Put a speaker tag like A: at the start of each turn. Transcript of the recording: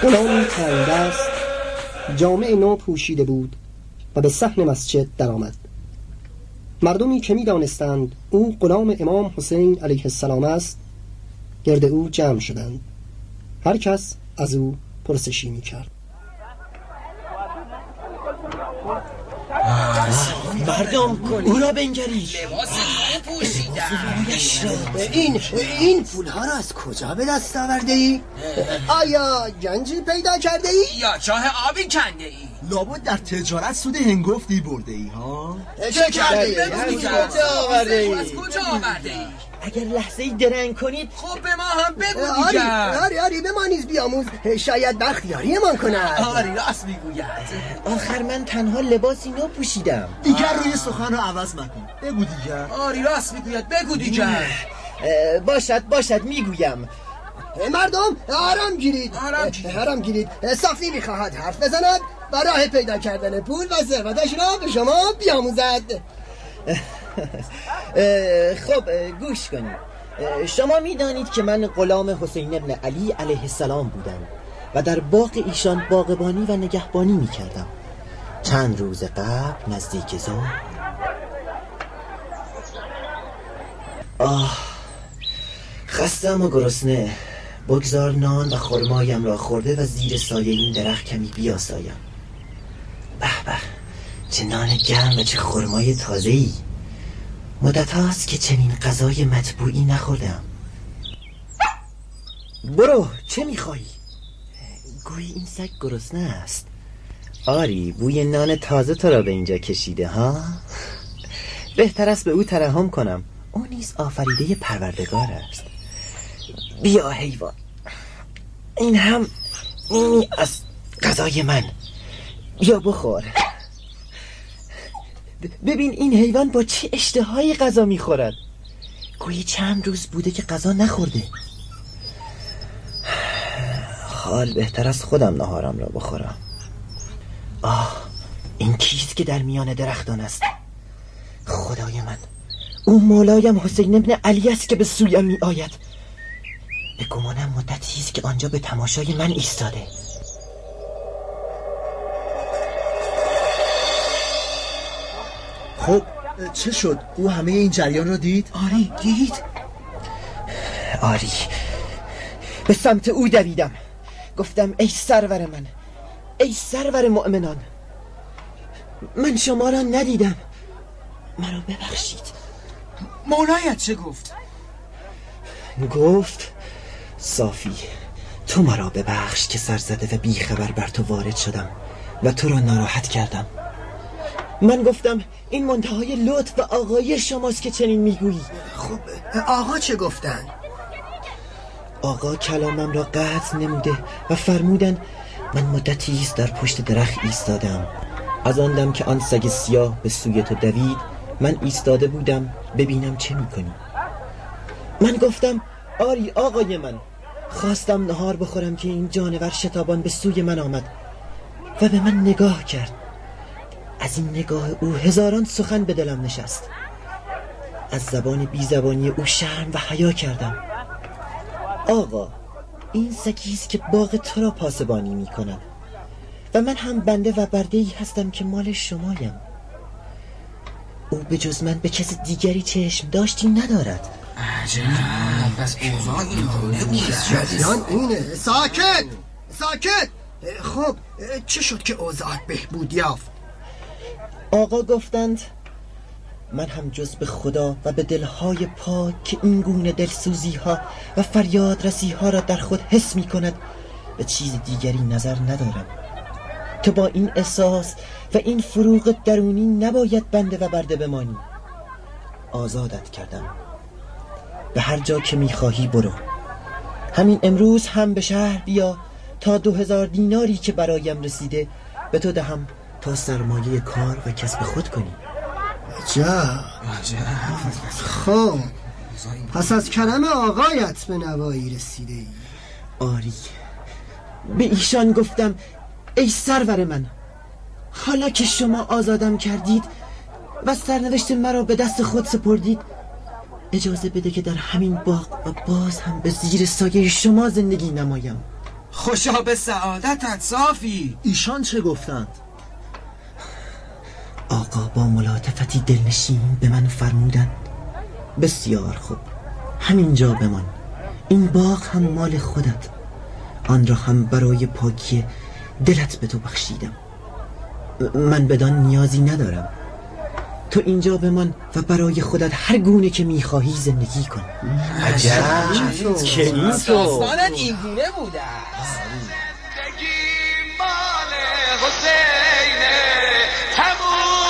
A: غلامی تنگدست جامه نو پوشیده بود و به صحن مسجد درآمد. مردمی که می دانستند او غلام امام حسین علیه السلام است گرد او جمع شدند. هر کس از او پرسشی می کرد.
B: مردم او را بنگرید.
C: لباس پوشیدن.
A: این پولها را از کجا به دست آورده ای؟ آیا گنجی پیدا کرده ای؟
C: یا چاه آبی کنده ای؟
B: لابد در تجارت سود هنگفتی برده ای ها؟
A: چه کرده ای؟
C: از کجا آورده ای؟
B: اگر لحظه‌ای درنگ کنید
C: خب به ما هم بگو دیگر.
A: آری به ما نیز بیاموز، شاید بختیاری ما کند.
C: آری راست میگوید.
B: آخر من تنها لباسی نو پوشیدم.
D: دیگر روی سخن رو عوض مکن، بگو دیگر.
C: آری راست میگوید، بگو دیگر.
B: باشد میگویم.
A: مردم آرام گیرید. صافی میخواهد حرف بزند و راه پیدا کردن پول و ثروتش را به شما بیاموزد.
B: خب گوش کنید. شما میدانید که من غلام حسین ابن علی علیه السلام بودم و در باغ ایشان باغبانی و نگهبانی میکردم. چند روز قبل نزدیک ظهر خستم و گرسنه. بگذار نان و خرمایم را خورده و زیر سایه این درخت کمی بیاسایم. به چه نان گرم و چه خرمای تازه‌ای. مدت هاست که چنین غذای مطبوعی نخوردم. برو، چه میخوایی؟ گویی این سگ گرسنه است. آری، بوی نان تازه تو را به اینجا کشیده ها؟ بهتر است به او ترحم کنم. او نیز آفریده پروردگار است. بیا حیوان، این هم نیمی از غذای من. بیا بخور. ببین این حیوان با چه اشتهایی غذا میخورد. گویی چند روز بوده که غذا نخورده. حال بهتر از خودم نهارم را بخورم. این کیست که در میان درختان است؟ خدای من، او مولایم حسین ابن علی است که به سویم می آید. به گمانم مدتی است که آنجا به تماشای من ایستاده.
D: خب چه شد؟ او همه این جریان را دید؟
B: آری دید. آری، به سمت او دویدم. گفتم ای سرور من، ای سرور مؤمنان، من شما را ندیدم، مرا ببخشید.
C: مولایت چه گفت؟
B: گفت صافی، تو مرا ببخش که سرزده و بیخبر بر تو وارد شدم و تو را ناراحت کردم. من گفتم این منتهای لطف و آقایی شماست که چنین میگویی.
A: خب آقا چه گفتن؟
B: آقا کلامم را قطع نموده و فرمودن من مدتی است در پشت درخت ایستادم. از آن دم که آن سگ سیاه به سوی تو دوید من ایستاده بودم ببینم چه میکنی. من گفتم آری آقای من. خواستم نهار بخورم که این جانور شتابان به سوی من آمد و به من نگاه کرد. از این نگاه او هزاران سخن به دلم نشست. از زبان بی زبانی او شرم و حیا کردم. آقا، این سگیست که باغ تو را پاسبانی می کند و من هم بنده و برده‌ای هستم که مال شمایم. او به جز من به کس دیگری چشم داشتی ندارد.
C: عجب، پس اوضاع
A: اینه. ساکت. خب چه شد که اوضاعت بهبود یافت؟
B: آقا گفتند من هم جز به خدا و به دلهای پاک که این گونه دلسوزی ها و فریاد رسی ها را در خود حس می کند به چیز دیگری نظر ندارم. تو با این احساس و این فروغ درونی نباید بنده و برده بمانی. آزادت کردم. به هر جا که می خواهی برو. همین امروز هم به شهر بیا تا 2000 دیناری که برایم رسیده به تو دهم تا سرمایه کار و کسب خود کنی.
A: عجب. خب پس از کرم آقایت به نوایی رسیده ای.
B: آری، به ایشان گفتم ای سرور من، حالا که شما آزادم کردید و سرنوشت مرا به دست خود سپردید، اجازه بده که در همین باغ و باز هم به زیر سایه شما زندگی نمایم.
C: خوشا به سعادتت صافی.
D: ایشان چه گفتند؟
B: آقا با ملاطفتی دلنشین به من فرمودند بسیار خوب، همینجا بمان، این باغ هم مال خودت، آن را هم برای پاکی دلت به تو بخشیدم، من بدان نیازی ندارم، تو اینجا بمان و برای خودت هر گونه که میخواهی زندگی کن.
E: عجب که این تو
C: داستانت این گونه بوده است.
F: زندگی مال حسینه، تموم